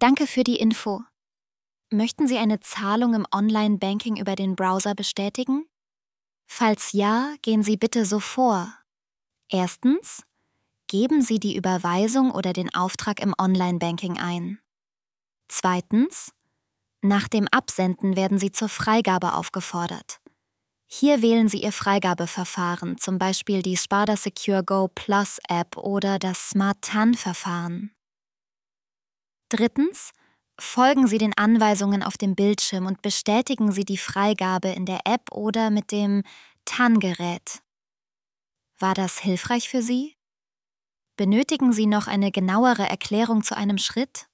Danke für die Info. Möchten Sie eine Zahlung im Online-Banking über den Browser bestätigen? Falls ja, gehen Sie bitte so vor. Erstens, geben Sie die Überweisung oder den Auftrag im Online-Banking ein. Zweitens, nach dem Absenden werden Sie zur Freigabe aufgefordert. Hier wählen Sie Ihr Freigabeverfahren, zum Beispiel die Sparda Secure Go Plus App oder das Smart TAN-Verfahren. Drittens, folgen Sie den Anweisungen auf dem Bildschirm und bestätigen Sie die Freigabe in der App oder mit dem TAN-Gerät. War das hilfreich für Sie? Benötigen Sie noch eine genauere Erklärung zu einem Schritt?